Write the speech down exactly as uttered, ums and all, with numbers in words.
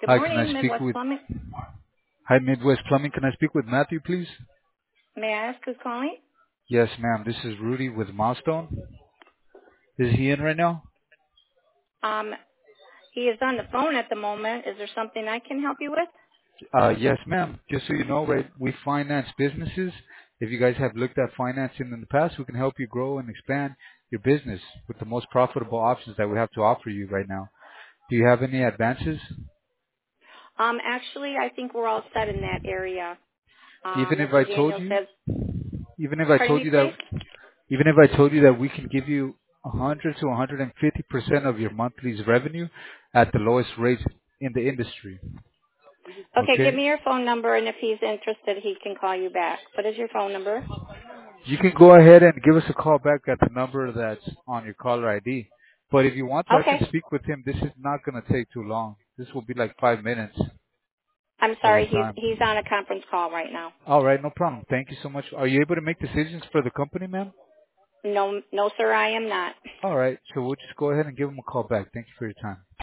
Good Hi, can I morning, speak Midwest with Plumbing. Hi Midwest Plumbing? Can I speak with Matthew, please? May I ask who's calling? Yes, ma'am. This is Rudy with Milestone. Is he in right now? Um, he is on the phone at the moment. Is there something I can help you with? Uh, yes, ma'am. Just so you know, right, we finance businesses. If you guys have looked at financing in the past, we can help you grow and expand your business with the most profitable options that we have to offer you right now. Do you have any advances? Um, actually, I think we're all set in that area. Um, Even if I Mister told Daniel you, says, even if I pardon told me, you that, please? even if I told you that we can give you one hundred to one hundred fifty percent of your monthly revenue at the lowest rates in the industry. Okay, give Okay? me your phone number, and if he's interested, he can call you back. What is your phone number? You can go ahead and give us a call back at the number that's on your caller I D. But if you want to, I Okay. can speak with him. This is not going to take too long. This will be like five minutes I'm of his sorry, he's time. he's on a conference call right now. All right, no problem. Thank you so much. Are you able to make decisions for the company, ma'am? No, no, sir, I am not. All right, so we'll just go ahead and give him a call back. Thank you for your time.